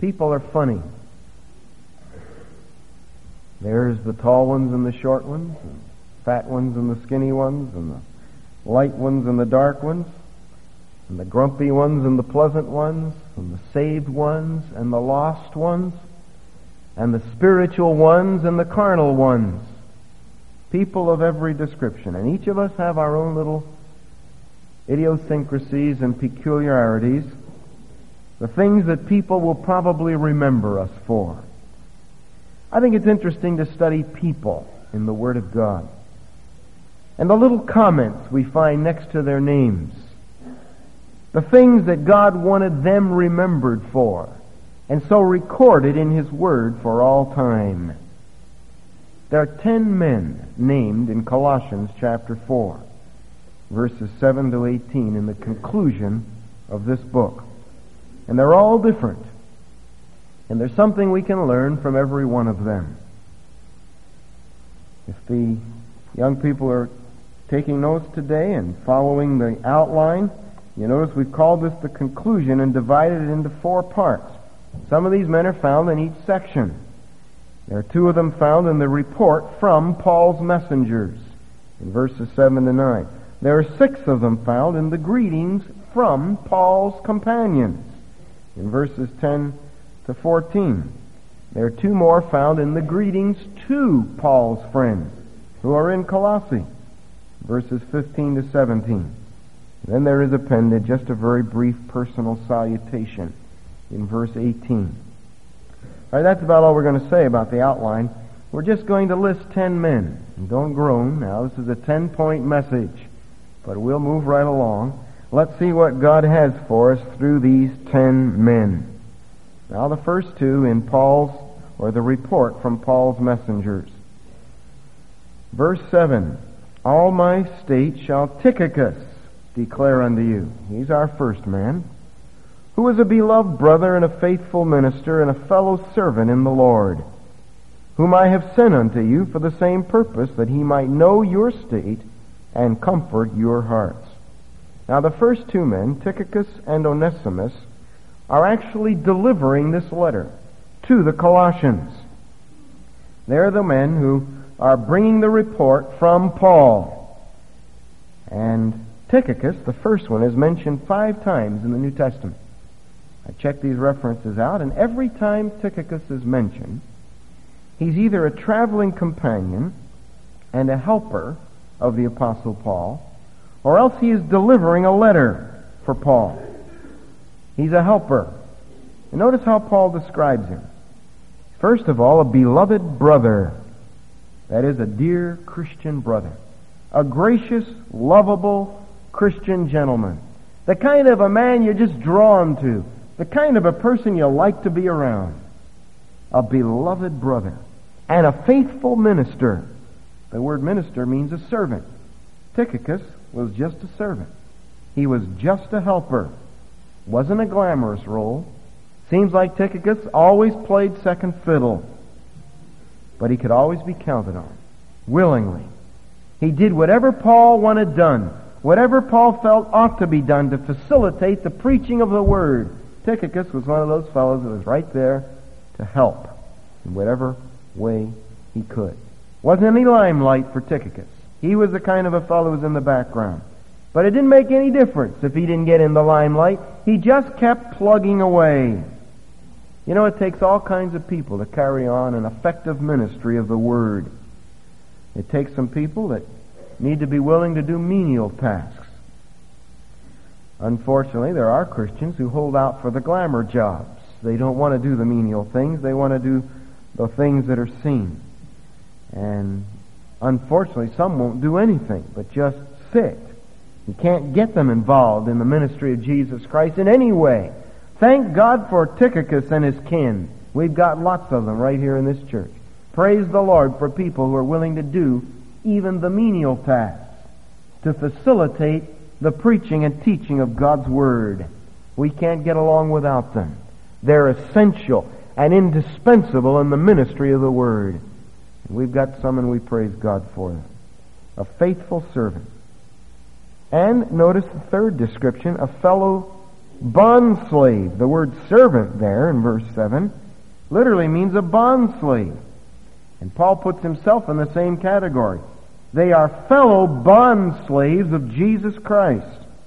People are funny. There's the tall ones and the short ones, and fat ones and the skinny ones, and the light ones and the dark ones, and the grumpy ones and the pleasant ones, and the saved ones and the lost ones, and the spiritual ones and the carnal ones. People of every description. And each of us have our own little idiosyncrasies and peculiarities, the things that people will probably remember us for. I think it's interesting to study people in the Word of God, and the little comments we find next to their names, the things that God wanted them remembered for, and so recorded in His Word for all time. There are 10 men named in Colossians chapter 4, verses 7 to 18 in the conclusion of this book. And they're all different. And there's something we can learn from every one of them. If the young people are taking notes today and following the outline, you notice we've called this the conclusion and divided it into 4 parts. Some of these men are found in each section. There are 2 of them found in the report from Paul's messengers in verses 7 to 9. There are 6 of them found in the greetings from Paul's companions in verses 10 to 14. There are 2 more found in the greetings to Paul's friends who are in Colossae, verses 15 to 17. And then there is appended just a very brief personal salutation in verse 18. All right, that's about all we're going to say about the outline. We're just going to list 10 men. And don't groan. Now, this is a 10-point message, but we'll move right along. Let's see what God has for us through these 10 men. Now, the first 2 in the report from Paul's messengers. Verse 7, all my state shall Tychicus declare unto you. He's our first man. Who is a beloved brother and a faithful minister and a fellow servant in the Lord, whom I have sent unto you for the same purpose, that he might know your state and comfort your hearts. Now the first 2 men, Tychicus and Onesimus, are actually delivering this letter to the Colossians. They're the men who are bringing the report from Paul. And Tychicus, the first one, is mentioned 5 times in the New Testament. I checked these references out, and every time Tychicus is mentioned, he's either a traveling companion and a helper of the Apostle Paul, or else he is delivering a letter for Paul. He's a helper. And notice how Paul describes him. First of all, a beloved brother. That is, a dear Christian brother. A gracious, lovable Christian gentleman. The kind of a man you're just drawn to. The kind of a person you like to be around. A beloved brother. And a faithful minister. The word minister means a servant. Tychicus was just a servant. He was just a helper. Wasn't a glamorous role. Seems like Tychicus always played second fiddle. But he could always be counted on. Willingly. He did whatever Paul wanted done. Whatever Paul felt ought to be done to facilitate the preaching of the Word. Tychicus was one of those fellows that was right there to help in whatever way he could. Wasn't any limelight for Tychicus. He was the kind of a fellow who was in the background. But it didn't make any difference if he didn't get in the limelight. He just kept plugging away. You know, it takes all kinds of people to carry on an effective ministry of the Word. It takes some people that need to be willing to do menial tasks. Unfortunately, there are Christians who hold out for the glamour jobs. They don't want to do the menial things. They want to do the things that are seen. And unfortunately, some won't do anything but just sit. You can't get them involved in the ministry of Jesus Christ in any way. Thank God for Tychicus and his kin. We've got lots of them right here in this church. Praise the Lord for people who are willing to do even the menial tasks to facilitate the preaching and teaching of God's Word. We can't get along without them. They're essential and indispensable in the ministry of the Word. And we've got some, and we praise God for them. A faithful servant. And notice the third description, a fellow bondslave. The word servant there in verse 7 literally means a bondslave. And Paul puts himself in the same category. They are fellow bondslaves of Jesus Christ.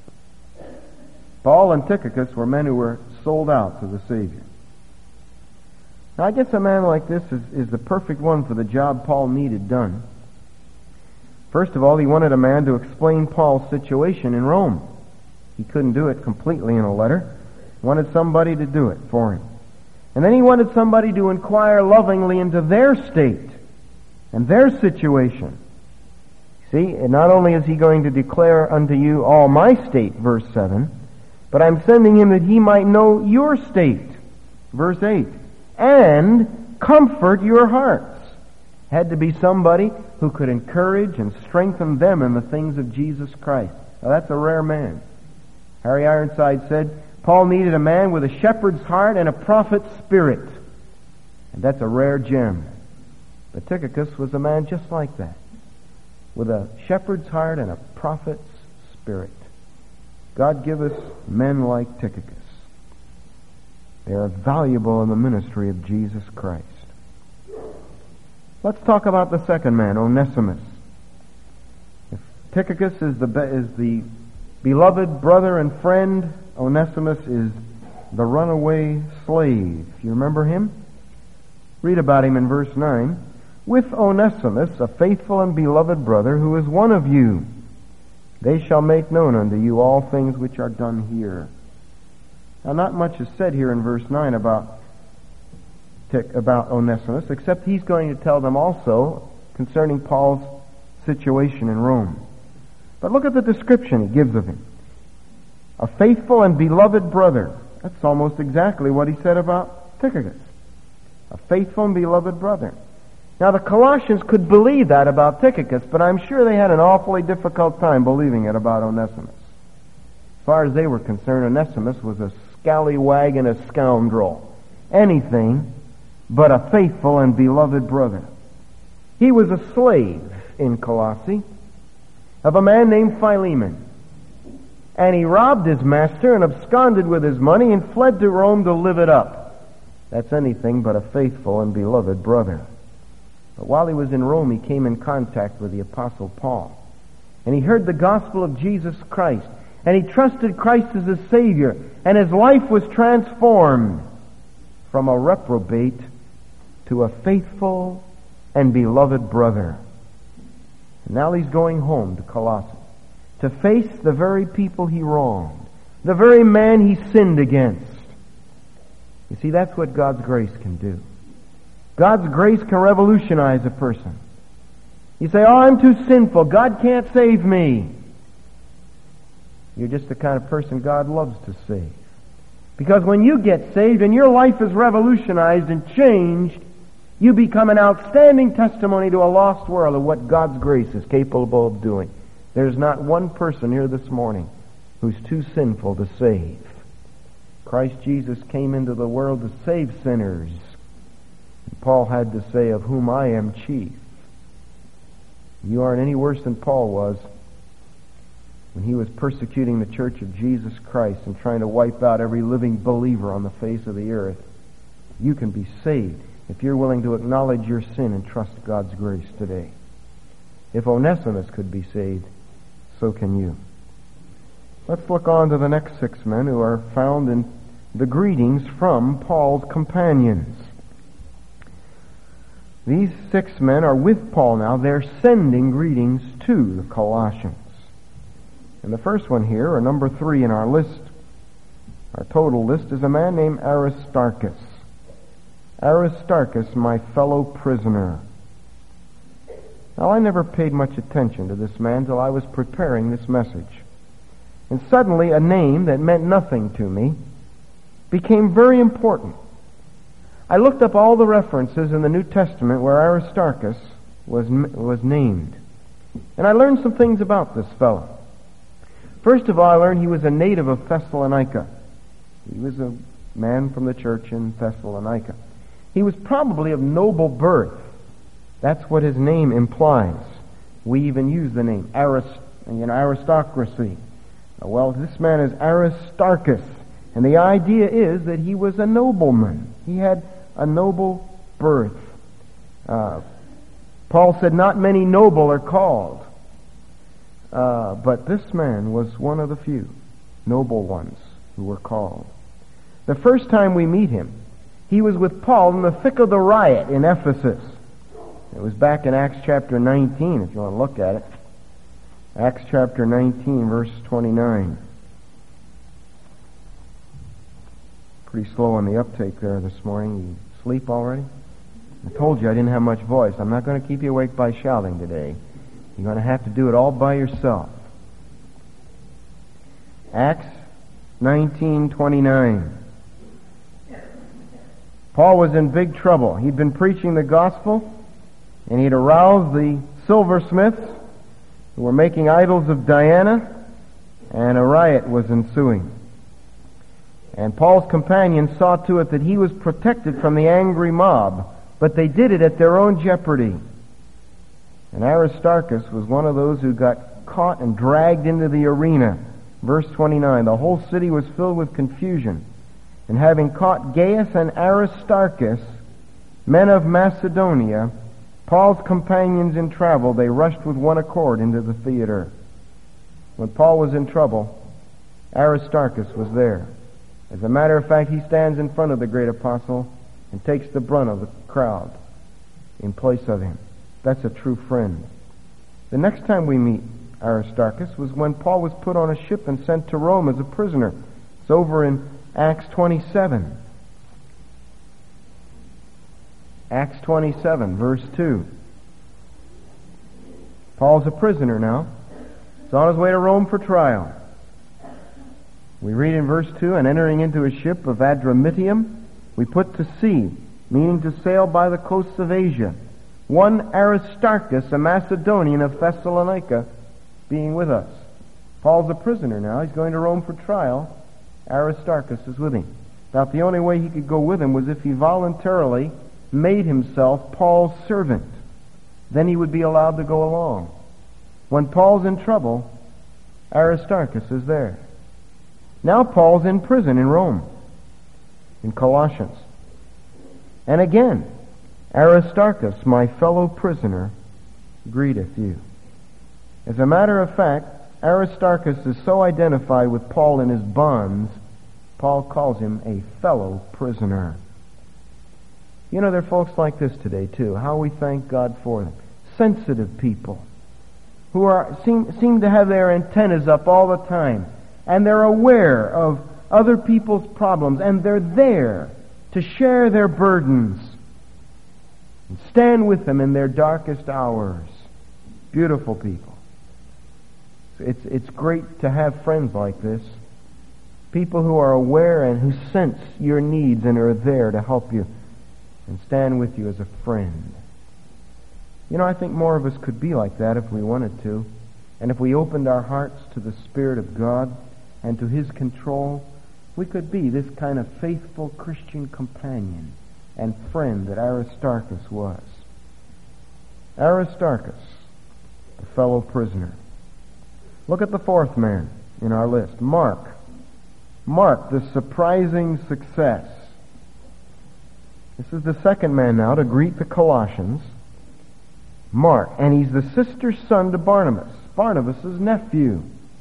Paul and Tychicus were men who were sold out to the Savior. Now I guess a man like this is the perfect one for the job Paul needed done. First of all, he wanted a man to explain Paul's situation in Rome. He couldn't do it completely in a letter. He wanted somebody to do it for him. And then he wanted somebody to inquire lovingly into their state and their situation. See, not only is he going to declare unto you all my state, verse 7, but I'm sending him that he might know your state, verse 8, and comfort your hearts. Had to be somebody who could encourage and strengthen them in the things of Jesus Christ. Now that's a rare man. Harry Ironside said, Paul needed a man with a shepherd's heart and a prophet's spirit. And that's a rare gem. But Tychicus was a man just like that, with a shepherd's heart and a prophet's spirit. God give us men like Tychicus. They are valuable in the ministry of Jesus Christ. Let's talk about the second man, Onesimus. If Tychicus is the beloved brother and friend, Onesimus is the runaway slave. You remember him? Read about him in verse 9. With Onesimus, a faithful and beloved brother, who is one of you, they shall make known unto you all things which are done here. Now, not much is said here in verse 9 about Onesimus, except he's going to tell them also concerning Paul's situation in Rome. But look at the description he gives of him. A faithful and beloved brother. That's almost exactly what he said about Tychicus. A faithful and beloved brother. Now the Colossians could believe that about Tychicus, but I'm sure they had an awfully difficult time believing it about Onesimus. As far as they were concerned, Onesimus was a scallywag and a scoundrel. Anything but a faithful and beloved brother. He was a slave in Colossae of a man named Philemon. And he robbed his master and absconded with his money and fled to Rome to live it up. That's anything but a faithful and beloved brother. But while he was in Rome, he came in contact with the Apostle Paul. And he heard the gospel of Jesus Christ. And he trusted Christ as his Savior. And his life was transformed from a reprobate to a faithful and beloved brother. And now he's going home to Colossae to face the very people he wronged, the very man he sinned against. You see, that's what God's grace can do. God's grace can revolutionize a person. You say, oh, I'm too sinful. God can't save me. You're just the kind of person God loves to save. Because when you get saved and your life is revolutionized and changed, you become an outstanding testimony to a lost world of what God's grace is capable of doing. There's not one person here this morning who's too sinful to save. Christ Jesus came into the world to save sinners. Paul had to say, of whom I am chief. You aren't any worse than Paul was when he was persecuting the church of Jesus Christ and trying to wipe out every living believer on the face of the earth. You can be saved if you're willing to acknowledge your sin and trust God's grace today. If Onesimus could be saved, so can you. Let's look on to the next 6 men who are found in the greetings from Paul's companions. These 6 men are with Paul now. They're sending greetings to the Colossians. And the first one here, or number 3 in our list, our total list, is a man named Aristarchus. Aristarchus, my fellow prisoner. Now, I never paid much attention to this man till I was preparing this message. And suddenly a name that meant nothing to me became very important. I looked up all the references in the New Testament where Aristarchus was named. And I learned some things about this fellow. First of all, I learned he was a native of Thessalonica. He was a man from the church in Thessalonica. He was probably of noble birth. That's what his name implies. We even use the name aristocracy. Well, this man is Aristarchus, And the idea is that he was a nobleman. He had a noble birth. Paul said, not many noble are called. But this man was one of the few noble ones who were called. The first time we meet him, he was with Paul in the thick of the riot in Ephesus. It was back in Acts chapter 19, if you want to look at it. Acts chapter 19, verse 29. Pretty slow on the uptake there this morning. You sleep already? I told you I didn't have much voice. I'm not going to keep you awake by shouting today. You're going to have to do it all by yourself. Acts 19:29. Paul was in big trouble. He'd been preaching the gospel, and he'd aroused the silversmiths who were making idols of Diana, and a riot was ensuing. And Paul's companions saw to it that he was protected from the angry mob, but they did it at their own jeopardy. And Aristarchus was one of those who got caught and dragged into the arena. Verse 29, the whole city was filled with confusion. And having caught Gaius and Aristarchus, men of Macedonia, Paul's companions in travel, they rushed with one accord into the theater. When Paul was in trouble, Aristarchus was there. As a matter of fact, he stands in front of the great apostle and takes the brunt of the crowd in place of him. That's a true friend. The next time we meet Aristarchus was when Paul was put on a ship and sent to Rome as a prisoner. It's over in Acts 27. Acts 27, verse 2. Paul's a prisoner now. He's on his way to Rome for trial. We read in verse 2, and entering into a ship of Adramyttium, we put to sea, meaning to sail by the coasts of Asia. One Aristarchus, a Macedonian of Thessalonica, being with us. Paul's a prisoner now. He's going to Rome for trial. Aristarchus is with him. About the only way he could go with him was if he voluntarily made himself Paul's servant. Then he would be allowed to go along. When Paul's in trouble, Aristarchus is there. Now Paul's in prison in Rome, in Colossians. And again, Aristarchus, my fellow prisoner, greeteth you. As a matter of fact, Aristarchus is so identified with Paul in his bonds, Paul calls him a fellow prisoner. You know, there are folks like this today, too. How we thank God for them. Sensitive people who seem to have their antennas up all the time, and they're aware of other people's problems, and they're there to share their burdens and stand with them in their darkest hours. Beautiful people. It's great to have friends like this. People who are aware and who sense your needs and are there to help you and stand with you as a friend. You know, I think more of us could be like that if we wanted to. And if we opened our hearts to the Spirit of God and to His control, we could be this kind of faithful Christian companion and friend that Aristarchus was. Aristarchus, a fellow prisoner. Look at the fourth man in our list, Mark. Mark, the surprising success. This is the second man now to greet the Colossians. Mark, and he's the sister's son to Barnabas, Barnabas' nephew.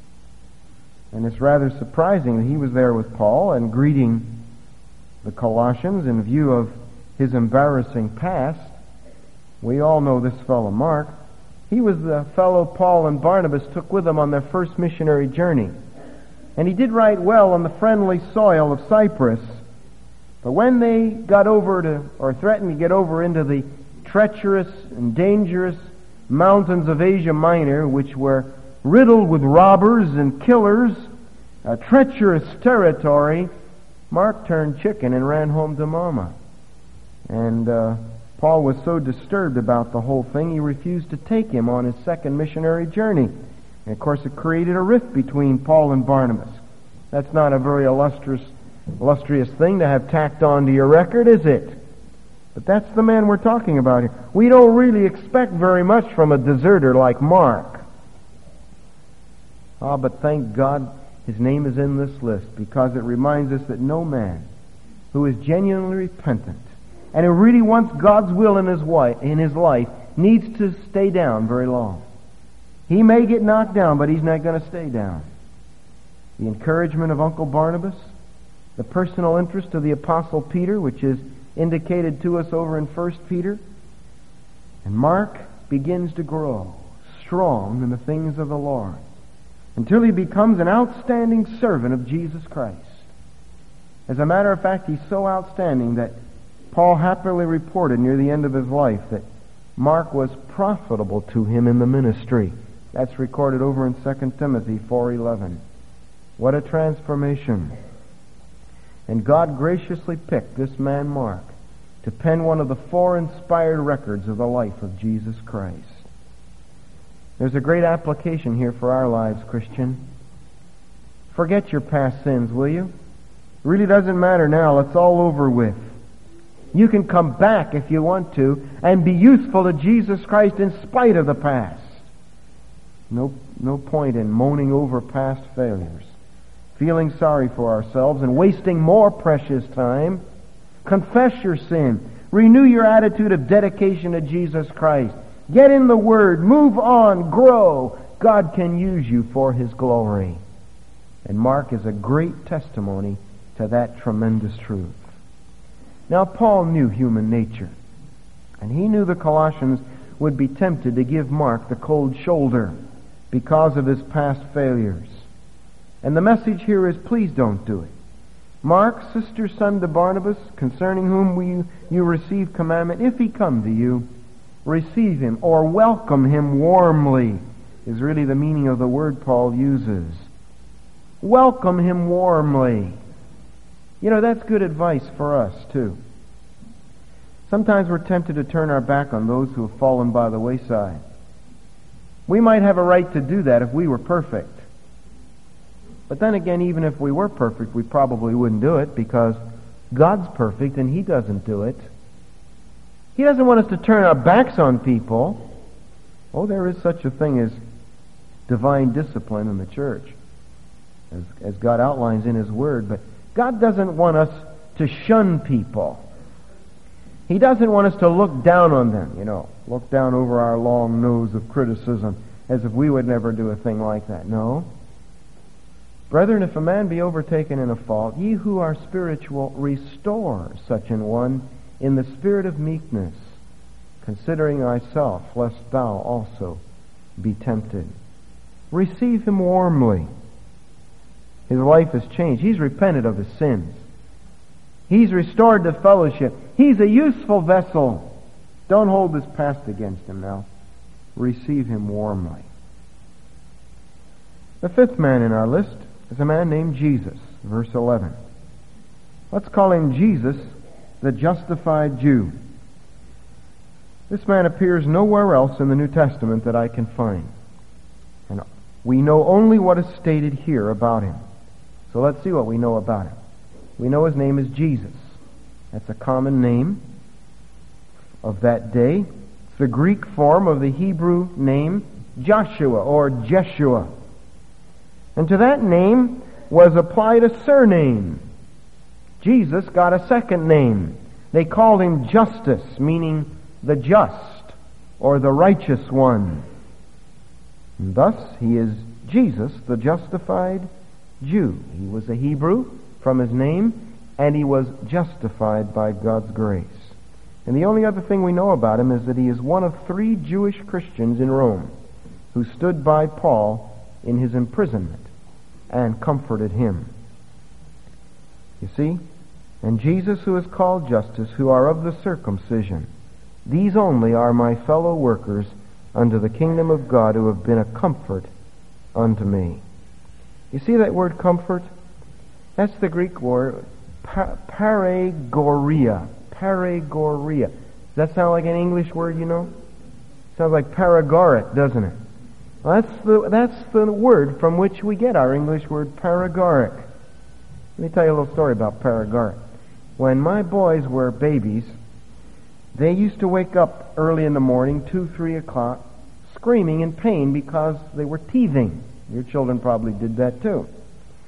And it's rather surprising that he was there with Paul and greeting the Colossians in view of his embarrassing past. We all know this fellow Mark. He was the fellow Paul and Barnabas took with them on their first missionary journey. And he did right well on the friendly soil of Cyprus. But when they got over to, or threatened to get over into the treacherous and dangerous mountains of Asia Minor, which were riddled with robbers and killers, a treacherous territory, Mark turned chicken and ran home to Mama. And Paul was so disturbed about the whole thing, he refused to take him on his second missionary journey. And of course it created a rift between Paul and Barnabas. That's not a very illustrious thing to have tacked on to your record, is it? But that's the man we're talking about here. We don't really expect very much from a deserter like Mark. But thank God his name is in this list because it reminds us that no man who is genuinely repentant and who really wants God's will in his life needs to stay down very long. He may get knocked down, but he's not going to stay down. The encouragement of Uncle Barnabas, the personal interest of the Apostle Peter, which is indicated to us over in 1 Peter, and Mark begins to grow strong in the things of the Lord until he becomes an outstanding servant of Jesus Christ. As a matter of fact, he's so outstanding that Paul happily reported near the end of his life that Mark was profitable to him in the ministry. That's recorded over in 2 Timothy 4:11. What a transformation. And God graciously picked this man Mark to pen one of the 4 inspired records of the life of Jesus Christ. There's a great application here for our lives, Christian. Forget your past sins, will you? It really doesn't matter now. It's all over with. You can come back if you want to and be useful to Jesus Christ in spite of the past. No point in moaning over past failures, feeling sorry for ourselves and wasting more precious time. Confess your sin. Renew your attitude of dedication to Jesus Christ. Get in the Word. Move on. Grow. God can use you for His glory. And Mark is a great testimony to that tremendous truth. Now, Paul knew human nature, and he knew the Colossians would be tempted to give Mark the cold shoulder because of his past failures. And the message here is, please don't do it. Mark, sister, son to Barnabas, concerning whom you receive commandment, if he come to you, receive him or welcome him warmly, is really the meaning of the word Paul uses. Welcome him warmly. You know, that's good advice for us, too. Sometimes we're tempted to turn our back on those who have fallen by the wayside. We might have a right to do that if we were perfect. But then again, even if we were perfect, we probably wouldn't do it because God's perfect and He doesn't do it. He doesn't want us to turn our backs on people. Oh, there is such a thing as divine discipline in the church, as God outlines in His Word. But God doesn't want us to shun people. He doesn't want us to look down on them, look down over our long nose of criticism as if we would never do a thing like that. No. Brethren, if a man be overtaken in a fault, ye who are spiritual, restore such an one in the spirit of meekness, considering thyself, lest thou also be tempted. Receive him warmly. His life has changed. He's repented of his sins. He's restored to fellowship. He's a useful vessel. Don't hold this past against him now. Receive him warmly. The fifth man in our list is a man named Jesus, verse 11. Let's call him Jesus, the justified Jew. This man appears nowhere else in the New Testament that I can find. And we know only what is stated here about him. So let's see what we know about him. We know his name is Jesus. That's a common name of that day. It's the Greek form of the Hebrew name Joshua or Jeshua. And to that name was applied a surname. Jesus got a second name. They called him Justus, meaning the just or the righteous one. And thus he is Jesus, the justified Jew. He was a Hebrew from his name, and he was justified by God's grace. And the only other thing we know about him is that he is one of 3 Jewish Christians in Rome who stood by Paul in his imprisonment and comforted him. You see? And Jesus, who is called Justus, who are of the circumcision, these only are my fellow workers unto the kingdom of God, who have been a comfort unto me. You see that word comfort? That's the Greek word paragoria. Paragoria. Does that sound like an English word, Sounds like paregoric, doesn't it? Well, that's the word from which we get our English word paregoric. Let me tell you a little story about paregoric. When my boys were babies, they used to wake up early in the morning, 2, 3 o'clock, screaming in pain because they were teething. Your children probably did that too.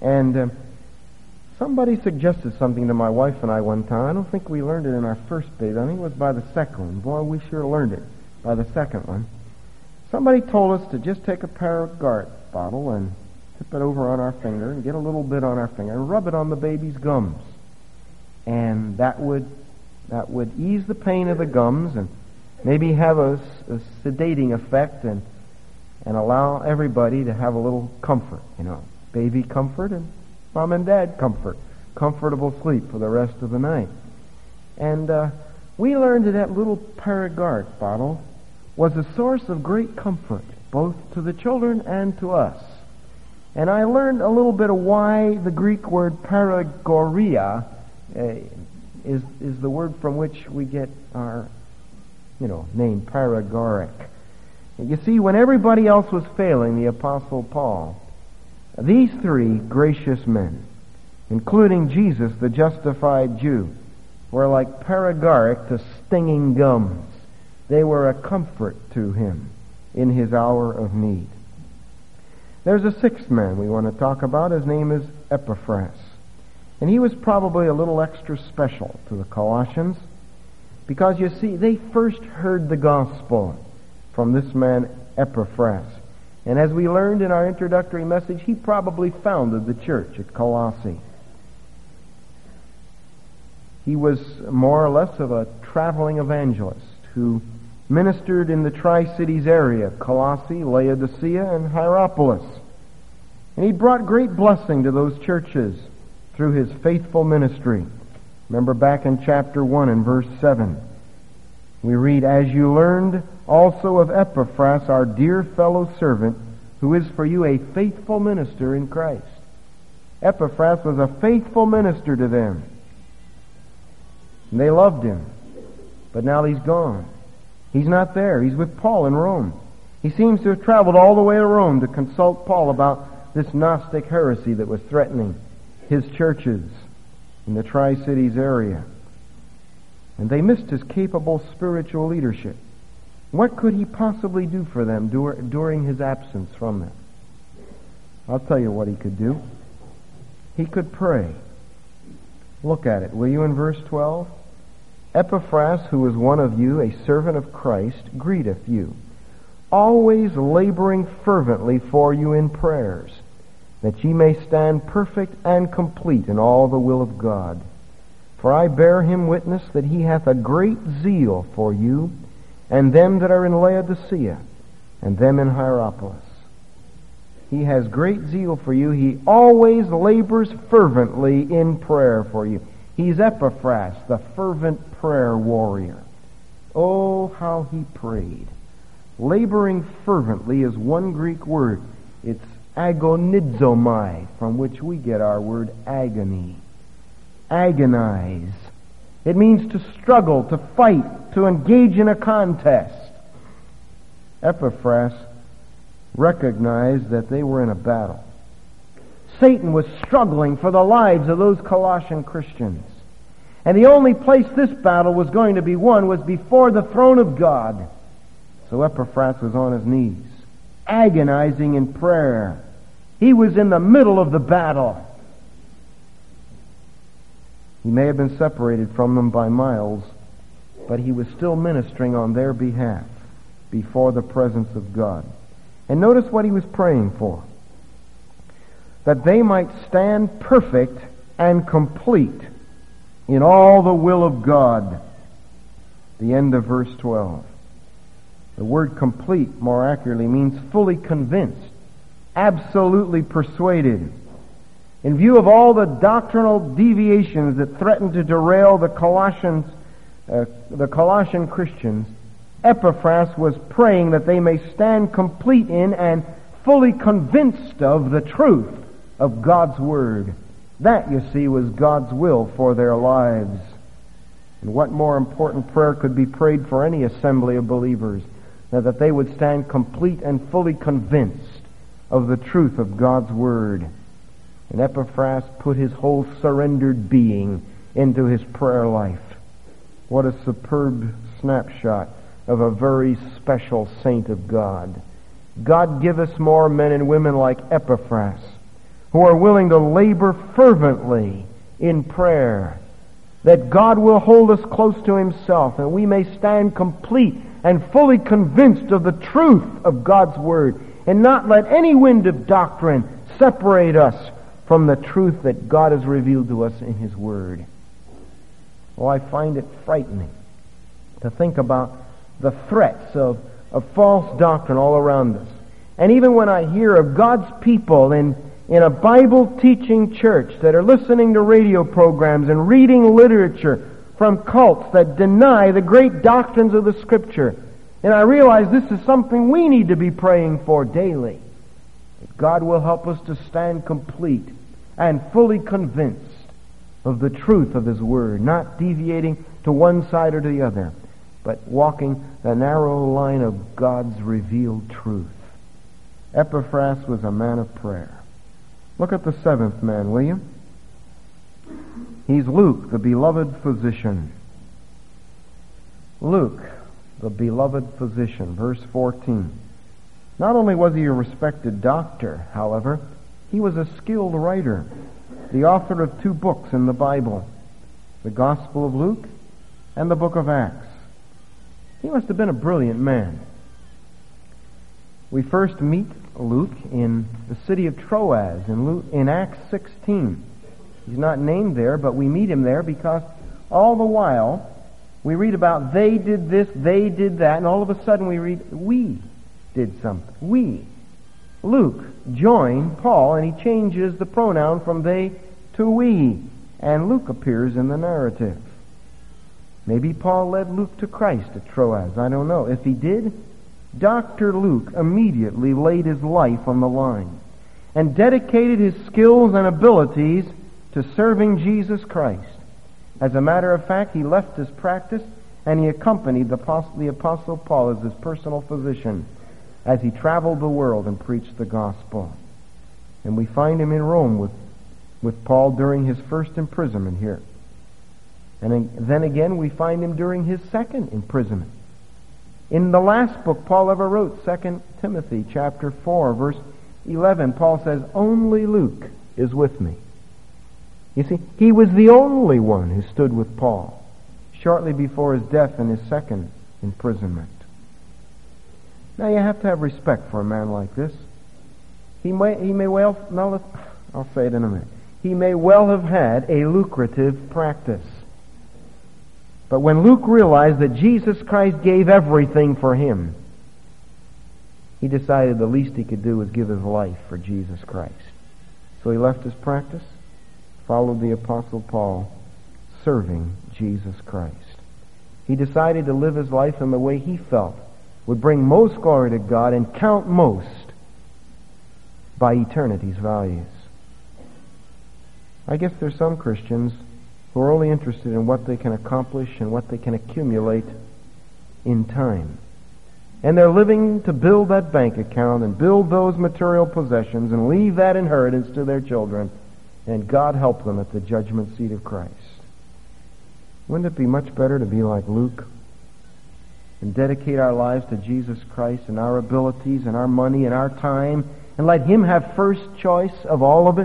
And somebody suggested something to my wife and I one time. I don't think we learned it in our first bait. I think it was by the second one. Boy, we sure learned it by the second one. Somebody told us to just take a Paragard bottle and tip it over on our finger and get a little bit on our finger and rub it on the baby's gums. And that would ease the pain of the gums and maybe have a sedating effect and allow everybody to have a little comfort, baby comfort and mom and dad comfort, comfortable sleep for the rest of the night. And we learned that little Paragard bottle was a source of great comfort, both to the children and to us. And I learned a little bit of why the Greek word paragoria is the word from which we get our, name paragoric. And you see, when everybody else was failing, the Apostle Paul, these three gracious men, including Jesus, the justified Jew, were like paragoric to stinging gums. They were a comfort to him in his hour of need. There's a sixth man we want to talk about. His name is Epaphras. And he was probably a little extra special to the Colossians because, you see, they first heard the gospel from this man Epaphras. And as we learned in our introductory message, he probably founded the church at Colossae. He was more or less of a traveling evangelist who ministered in the Tri-Cities area, Colossae, Laodicea, and Hierapolis. And he brought great blessing to those churches through his faithful ministry. Remember back in chapter 1 and verse 7, we read, "As you learned also of Epaphras, our dear fellow servant, who is for you a faithful minister in Christ." Epaphras was a faithful minister to them. And they loved him. But now he's gone. He's not there. He's with Paul in Rome. He seems to have traveled all the way to Rome to consult Paul about this Gnostic heresy that was threatening his churches in the Tri-Cities area. And they missed his capable spiritual leadership. What could he possibly do for them during his absence from them? I'll tell you what he could do. He could pray. Look at it, will you, in verse 12? "Epaphras, who is one of you, a servant of Christ, greeteth you, always laboring fervently for you in prayers, that ye may stand perfect and complete in all the will of God. For I bear him witness that he hath a great zeal for you, and them that are in Laodicea, and them in Hierapolis." He has great zeal for you. He always labors fervently in prayer for you. He's Epaphras, the fervent prayer warrior. Oh, how he prayed. Laboring fervently is one Greek word. It's agonizomai, from which we get our word agony. Agonize. It means to struggle, to fight, to engage in a contest. Epaphras recognized that they were in a battle. Satan was struggling for the lives of those Colossian Christians. And the only place this battle was going to be won was before the throne of God. So Epaphras was on his knees, agonizing in prayer. He was in the middle of the battle. He may have been separated from them by miles, but he was still ministering on their behalf before the presence of God. And notice what he was praying for. That they might stand perfect and complete in all the will of God. The end of verse 12. The word complete, more accurately, means fully convinced, absolutely persuaded. In view of all the doctrinal deviations that threatened to derail the Colossian Christians, Epaphras was praying that they may stand complete in and fully convinced of the truth of God's Word. That, you see, was God's will for their lives. And what more important prayer could be prayed for any assembly of believers than that they would stand complete and fully convinced of the truth of God's Word. And Epaphras put his whole surrendered being into his prayer life. What a superb snapshot of a very special saint of God. God give us more men and women like Epaphras, who are willing to labor fervently in prayer, that God will hold us close to Himself, and we may stand complete and fully convinced of the truth of God's Word, and not let any wind of doctrine separate us from the truth that God has revealed to us in His Word. Oh, I find it frightening to think about the threats of false doctrine all around us. And even when I hear of God's people in a Bible-teaching church that are listening to radio programs and reading literature from cults that deny the great doctrines of the Scripture, and I realize this is something we need to be praying for daily, that God will help us to stand complete and fully convinced of the truth of His Word, not deviating to one side or to the other, but walking the narrow line of God's revealed truth. Epaphras was a man of prayer. Look at the seventh man, will you? He's Luke, the beloved physician. Luke, the beloved physician, verse 14. Not only was he a respected doctor, however, he was a skilled writer, the author of 2 books in the Bible, the Gospel of Luke and the book of Acts. He must have been a brilliant man. We first meet Luke in the city of Troas in Acts 16. He's not named there, but we meet him there because all the while we read about they did this, they did that, and all of a sudden we read we did something. We. Luke joined Paul, and he changes the pronoun from they to we, and Luke appears in the narrative. Maybe Paul led Luke to Christ at Troas. I don't know. If he did, Dr. Luke immediately laid his life on the line and dedicated his skills and abilities to serving Jesus Christ. As a matter of fact, he left his practice and he accompanied the Apostle Paul as his personal physician as he traveled the world and preached the gospel. And we find him in Rome with Paul during his first imprisonment here. And then again we find him during his second imprisonment. In the last book Paul ever wrote, 2 Timothy chapter 4, verse 11, Paul says, "Only Luke is with me." You see, he was the only one who stood with Paul shortly before his death in his second imprisonment. Now you have to have respect for a man like this. He may well, I'll say it in a minute. He may well have had a lucrative practice. But when Luke realized that Jesus Christ gave everything for him, he decided the least he could do was give his life for Jesus Christ. So he left his practice, followed the Apostle Paul, serving Jesus Christ. He decided to live his life in the way he felt would bring most glory to God and count most by eternity's values. I guess there's some Christians who are only interested in what they can accomplish and what they can accumulate in time. And they're living to build that bank account and build those material possessions and leave that inheritance to their children, and God help them at the judgment seat of Christ. Wouldn't it be much better to be like Luke and dedicate our lives to Jesus Christ and our abilities and our money and our time and let Him have first choice of all of it?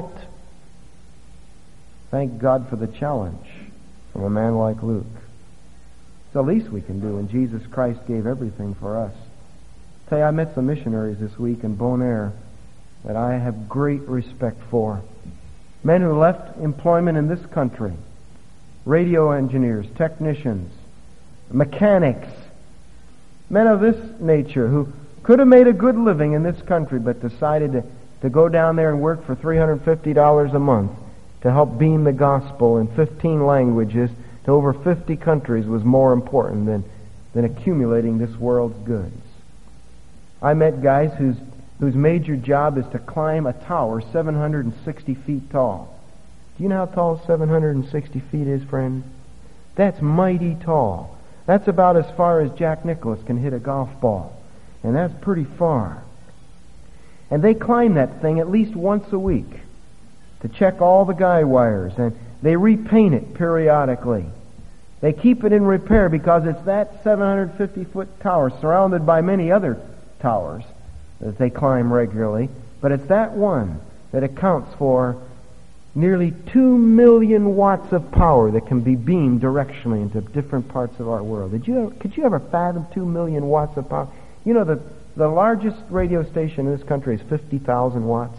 Thank God for the challenge from a man like Luke. It's the least we can do, and Jesus Christ gave everything for us. I tell you, I met some missionaries this week in Bonaire that I have great respect for. Men who left employment in this country, radio engineers, technicians, mechanics, men of this nature who could have made a good living in this country but decided to go down there and work for $350 a month to help beam the gospel in 15 languages to over 50 countries was more important than accumulating this world's goods. I met guys whose major job is to climb a tower 760 feet tall. Do you know how tall 760 feet is, friend? That's mighty tall. That's about as far as Jack Nicklaus can hit a golf ball. And that's pretty far. And they climb that thing at least once a week to check all the guy wires, and they repaint it periodically. They keep it in repair because it's that 750-foot tower surrounded by many other towers that they climb regularly, but it's that one that accounts for nearly 2 million watts of power that can be beamed directionally into different parts of our world. Could you ever fathom 2 million watts of power? You know, the largest radio station in this country is 50,000 watts.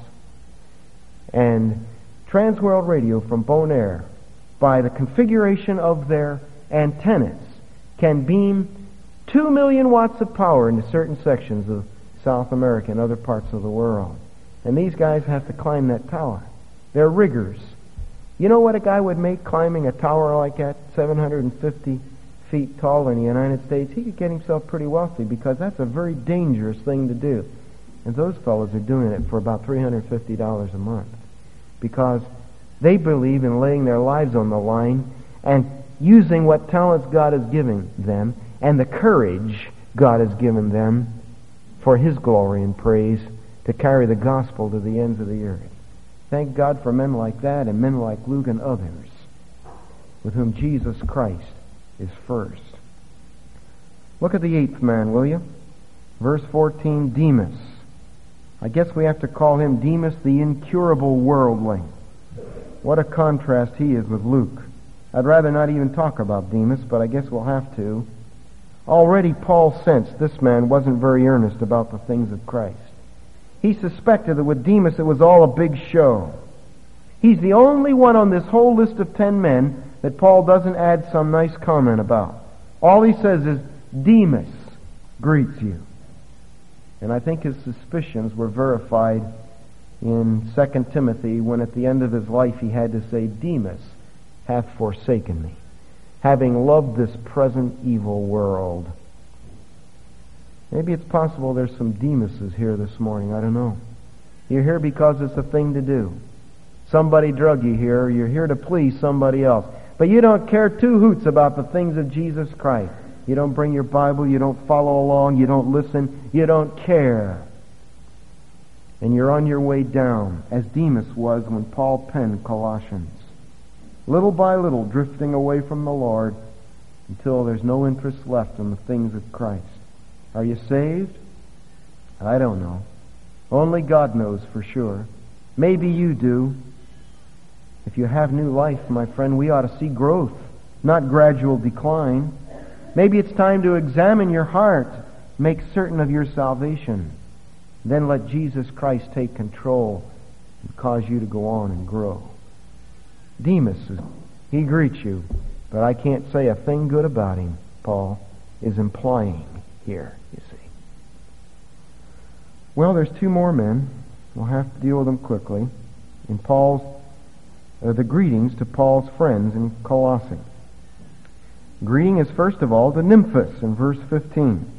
And Transworld Radio from Bonaire, by the configuration of their antennas, can beam 2 million watts of power into certain sections of South America and other parts of the world. And these guys have to climb that tower. They're riggers. You know what a guy would make climbing a tower like that, 750 feet tall in the United States? He could get himself pretty wealthy, because that's a very dangerous thing to do. And those fellows are doing it for about $350 a month, because they believe in laying their lives on the line and using what talents God has given them and the courage God has given them for His glory and praise to carry the gospel to the ends of the earth. Thank God for men like that and men like Luke and others with whom Jesus Christ is first. Look at the 8th man, will you? Verse 14, Demas. I guess we have to call him Demas the incurable worldling. What a contrast he is with Luke. I'd rather not even talk about Demas, but I guess we'll have to. Already Paul sensed this man wasn't very earnest about the things of Christ. He suspected that with Demas it was all a big show. He's the only one on this whole list of 10 men that Paul doesn't add some nice comment about. All he says is, Demas greets you. And I think his suspicions were verified in 2 Timothy, when at the end of his life he had to say, Demas hath forsaken me, having loved this present evil world. Maybe it's possible there's some Demases here this morning. I don't know. You're here because it's a thing to do. Somebody drug you here. You're here to please somebody else. But you don't care two hoots about the things of Jesus Christ. You don't bring your Bible. You don't follow along. You don't listen. You don't care. And you're on your way down, as Demas was when Paul penned Colossians. Little by little, drifting away from the Lord until there's no interest left in the things of Christ. Are you saved? I don't know. Only God knows for sure. Maybe you do. If you have new life, my friend, we ought to see growth, not gradual decline. Maybe it's time to examine your heart, make certain of your salvation. Then let Jesus Christ take control and cause you to go on and grow. Demas, he greets you, but I can't say a thing good about him, Paul is implying here, you see. Well, there's 2 more men. We'll have to deal with them quickly. In the greetings to Paul's friends in Colossae. Greeting is first of all to Nymphas in verse 15.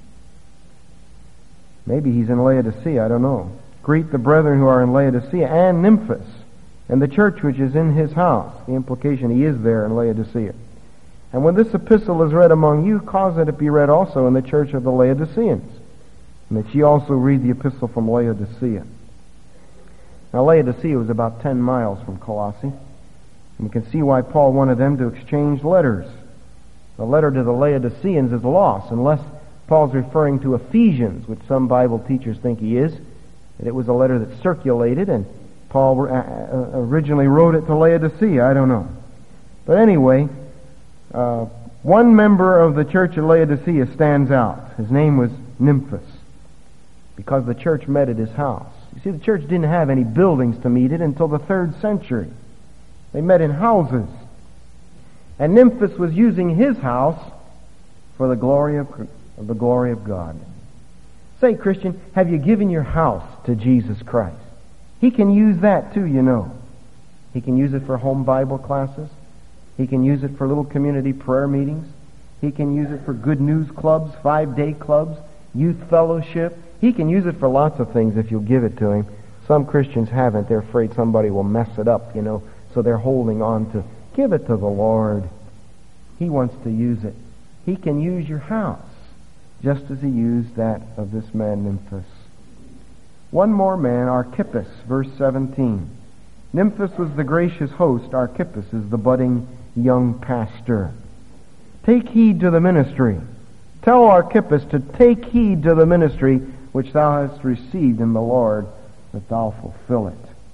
Maybe he's in Laodicea, I don't know. Greet the brethren who are in Laodicea and Nymphas, and the church which is in his house. The implication, he is there in Laodicea. And when this epistle is read among you, cause it to be read also in the church of the Laodiceans, and that ye also read the epistle from Laodicea. Now Laodicea was about 10 miles from Colossae, and we can see why Paul wanted them to exchange letters. The letter to the Laodiceans is lost, unless Paul's referring to Ephesians, which some Bible teachers think he is, that it was a letter that circulated, and Paul originally wrote it to Laodicea. I don't know. But anyway, one member of the church of Laodicea stands out. His name was Nymphas, because the church met at his house. You see, the church didn't have any buildings to meet in until the 3rd century. They met in houses. And Nymphas was using his house for the glory of God. Say, Christian, have you given your house to Jesus Christ? He can use that too, you know. He can use it for home Bible classes. He can use it for little community prayer meetings. He can use it for good news clubs, 5-day clubs, youth fellowship. He can use it for lots of things if you'll give it to him. Some Christians haven't. They're afraid somebody will mess it up, you know, so they're holding on to. Give it to the Lord. He wants to use it. He can use your house, just as he used that of this man Nymphas. One more man, Archippus, verse 17. Nymphas was the gracious host. Archippus is the budding young pastor. Take heed to the ministry. Tell Archippus to take heed to the ministry which thou hast received in the Lord, that thou fulfill it.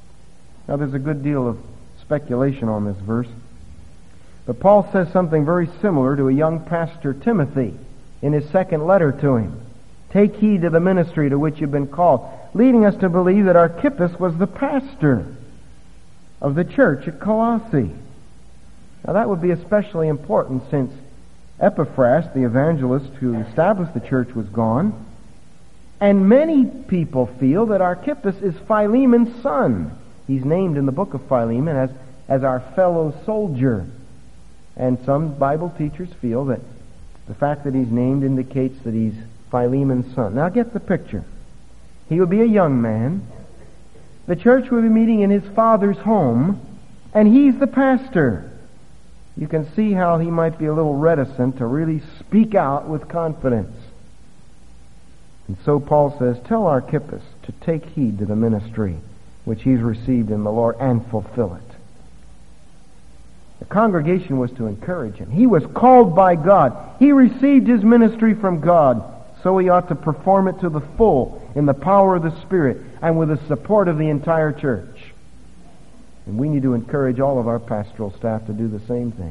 Now, there's a good deal of speculation on this verse. But Paul says something very similar to a young pastor, Timothy, in his second letter to him. Take heed to the ministry to which you've been called, leading us to believe that Archippus was the pastor of the church at Colossae. Now, that would be especially important since Epaphras, the evangelist who established the church, was gone. And many people feel that Archippus is Philemon's son. He's named in the book of Philemon as our fellow soldier. And some Bible teachers feel that the fact that he's named indicates that he's Philemon's son. Now get the picture. He would be a young man. The church would be meeting in his father's home, and he's the pastor. You can see how he might be a little reticent to really speak out with confidence. And so Paul says, tell Archippus to take heed to the ministry which he's received in the Lord and fulfill it. The congregation was to encourage him. He was called by God. He received his ministry from God, so he ought to perform it to the full in the power of the Spirit and with the support of the entire church. And we need to encourage all of our pastoral staff to do the same thing.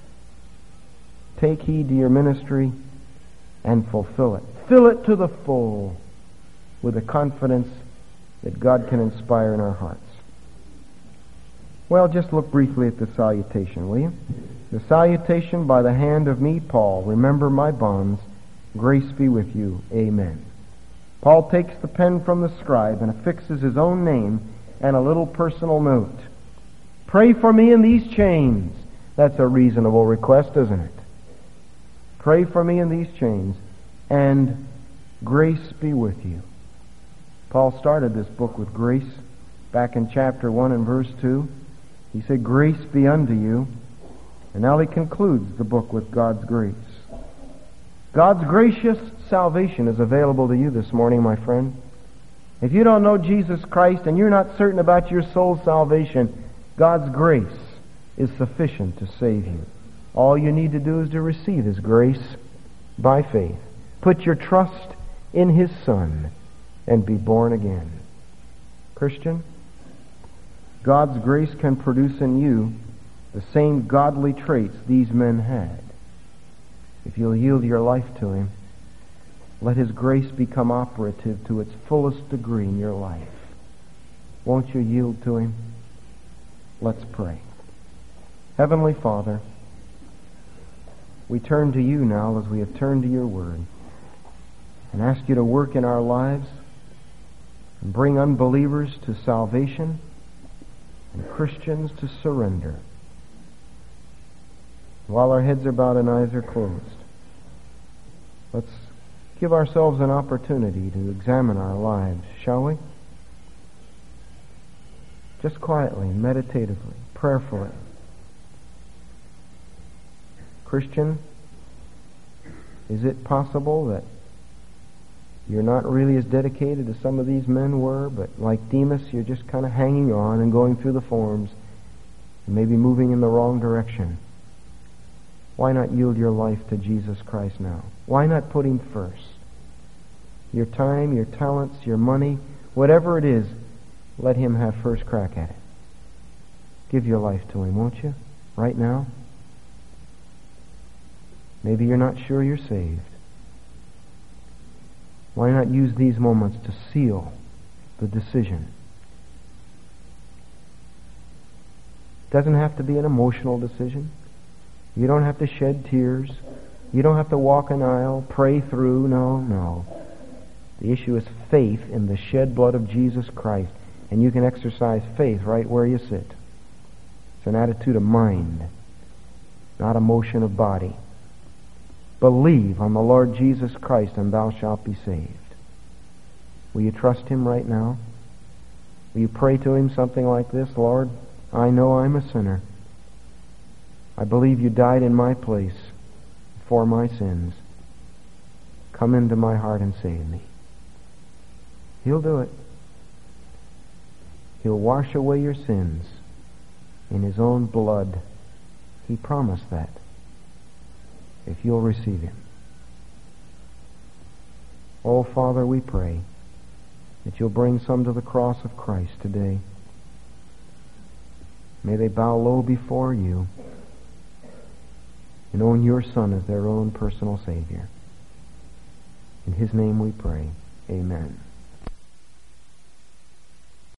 Take heed to your ministry and fulfill it. Fill it to the full with the confidence that God can inspire in our hearts. Well, just look briefly at the salutation, will you? The salutation by the hand of me, Paul. Remember my bonds. Grace be with you. Amen. Paul takes the pen from the scribe and affixes his own name and a little personal note. Pray for me in these chains. That's a reasonable request, isn't it? Pray for me in these chains, and grace be with you. Paul started this book with grace back in chapter 1 and verse 2. He said, grace be unto you. And now he concludes the book with God's grace. God's gracious salvation is available to you this morning, my friend. If you don't know Jesus Christ and you're not certain about your soul's salvation, God's grace is sufficient to save you. All you need to do is to receive His grace by faith. Put your trust in His Son and be born again. Christian, God's grace can produce in you the same godly traits these men had. If you'll yield your life to Him, let His grace become operative to its fullest degree in your life. Won't you yield to Him? Let's pray. Heavenly Father, we turn to you now as we have turned to your word and ask you to work in our lives and bring unbelievers to salvation and Christians to surrender. While our heads are bowed and eyes are closed, let's give ourselves an opportunity to examine our lives, shall we? Just quietly, meditatively, prayerfully. Christian, is it possible that you're not really as dedicated as some of these men were, but like Demas, you're just kind of hanging on and going through the forms and maybe moving in the wrong direction? Why not yield your life to Jesus Christ now? Why not put Him first? Your time, your talents, your money, whatever it is, let Him have first crack at it. Give your life to Him, won't you? Right now? Maybe you're not sure you're saved. Why not use these moments to seal the decision? It doesn't have to be an emotional decision. You don't have to shed tears. You don't have to walk an aisle, pray through. No. The issue is faith in the shed blood of Jesus Christ. And you can exercise faith right where you sit. It's an attitude of mind, not a motion of body. Believe on the Lord Jesus Christ and thou shalt be saved. Will you trust Him right now? Will you pray to Him something like this? Lord, I know I'm a sinner. I believe you died in my place for my sins. Come into my heart and save me. He'll do it. He'll wash away your sins in His own blood. He promised that. If you'll receive Him. Oh, Father, we pray that you'll bring some to the cross of Christ today. May they bow low before you and own your Son as their own personal Savior. In His name we pray. Amen.